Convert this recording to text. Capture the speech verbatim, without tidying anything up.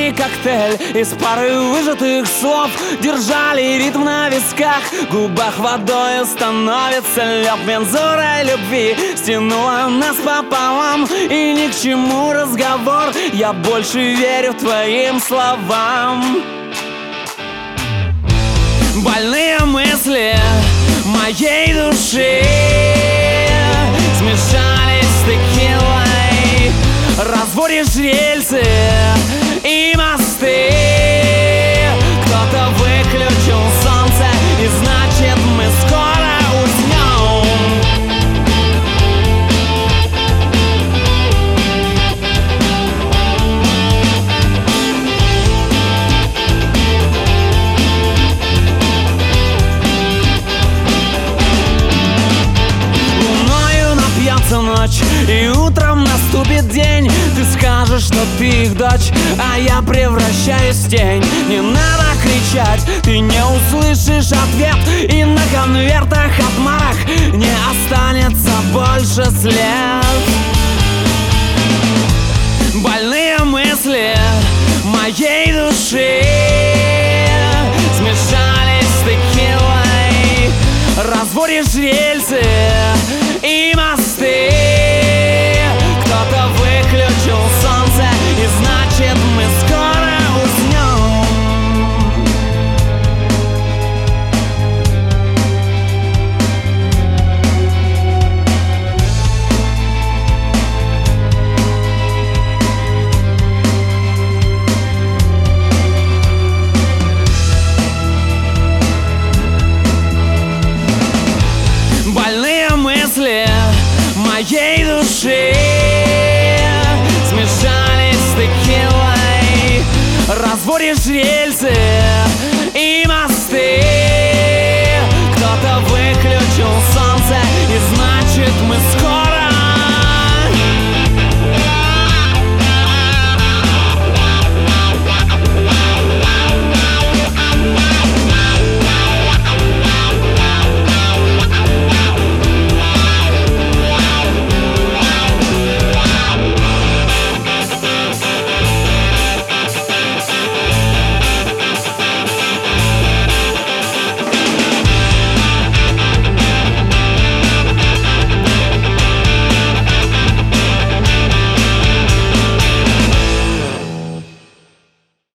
Пили коктейль из пары выжатых слов, держали ритм на висках, губах водою становится лед. Мензура любви стянула нас пополам, и ни к чему разговор, я больше верю твоим словам. Больные мысли моей души смешались с текилой, разборишь рельсы и мосты. Кто-то выключил солнце, и значит мы скоро уснем. Луною напьется ночь, и утром наступит день. Ты скажешь, что ты их дочь, а я превращаюсь в тень. Не надо кричать, ты не услышишь ответ, и на конвертах от марок не останется больше след. Больные мысли моей души смешались с текилой, разборишь рельсы и мосты. Кто-то выключил солнце, и значит мы скоро уснем. Больные мысли моей души смешались с текилой, разборишь рельсы и